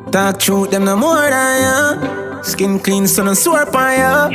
Talk truth, them no more than ya. Skin clean, so no sore pan ya.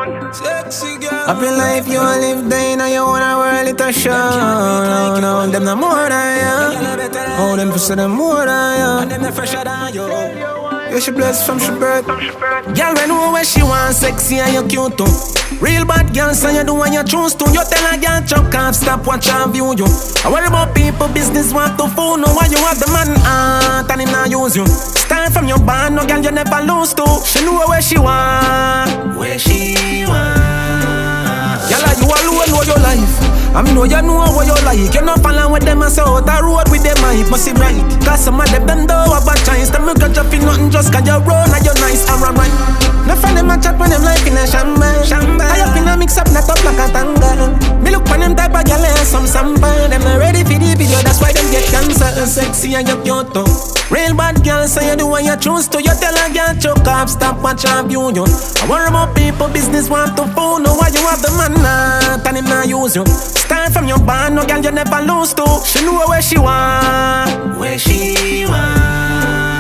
Sexy girl. Happy life you a live, day now you wanna world it a show. No, no, them no more than ya. Oh, them pussy them more than ya. And them no fresher than you. Yeah, she blessed from she birth. Girl, we know where she want, sexy and you cute too. Real bad girl, so you do what you choose to. You tell a girl chuck off, stop watch and view you. I worry about people, business want to fool. No, why you have the man heart and him not use you. Start from your band, no girl you never lose to. She know where she want, where she want. Girl, you alone know your life. I mean, know you know what you like. You not follow with them and say out the road with them, it must be right. Cause some of them don't have a chance. Them look at you feel nothing just cause you're wrong and you're nice and right. No friend them a chat when them life in a shamba. I up in a mix up, not up like a tango. Me look when them type of girl and some samba. Them not ready for the video, that's why them get cancer. Sexy and you cute too. Real bad girl, so you do what you choose to. You tell a girl choke off, stop watch and view you. I worry about people, business want to phone. No, why you have the man and him not use you. Start from your band, no girl you never lose to. She know where she want, where she want.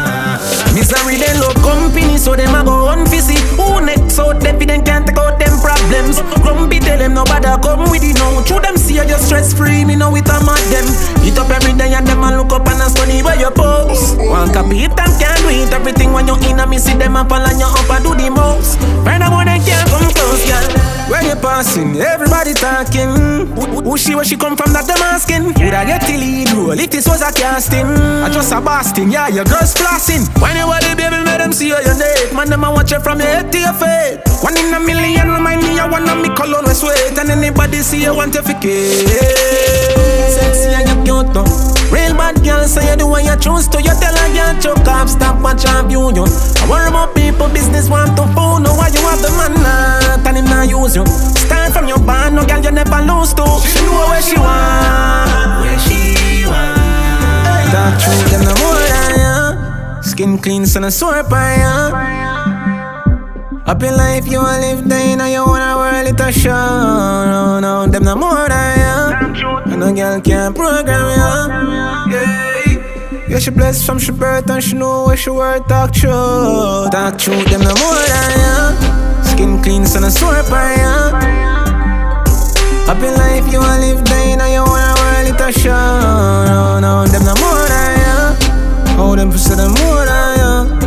Misery they love company, so them a go unfizzy. Who next out there, them can't take out them problems. Grumpy tell them nobody come with it now. True them see you just stress free, me know it a mad them. Eat up every day and them a look up and a study where you post. One copy it and can't do it. Everything when you in a me see them up and you up and do the most. Find out when they can't come close, girl. When you passing, everybody talking. Who she, where she come from, that them asking. Would I get the lead role if this was a casting? I just a Boston, yeah, your girl's flossing. When you want the baby, make them see you your neck. Man, them a watch you from your head to your feet. One in a million, remind me of one of me cologne with sweat. And anybody see you want to forget. Sexy and you cute too. Real bad girl, so you do what you choose to. You tell a girl choke off, stop watch and view you. I worry about people, business want to phone. No, why you have the man and him not use you. Start from your band, no girl you never lose to. She know where she want, where she want. Talk true, them no more than ya. Skin clean, so no sore pan ya. Happy life you a live, day now you wanna world it a show. No, no, them no more than ya. And no girl can't program ya. Yeah, she blessed from she birth and she know where she worth. Talk true, them no more than ya. Skin clean, so no sore pan ya. Happy life you a live, day now you wanna world it a show. No, no, them no more than ya. Oh, them pussy them more than ya.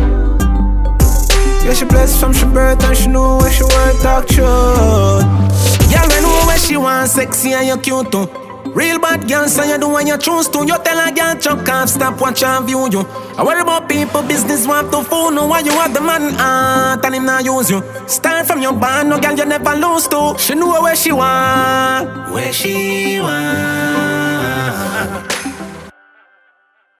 Yeah, she blessed from she birth and she know where she worth. Talk true. Yeah, I know where she want, sexy and you cute too. Real bad girl, so you do what you choose to. You tell a girl chuck off, stop watch and view you. I worry about people, business want to fool. No, why you have the man heart and him not use you. Start from your band, no girl you never lose to. She know where she want, where she want.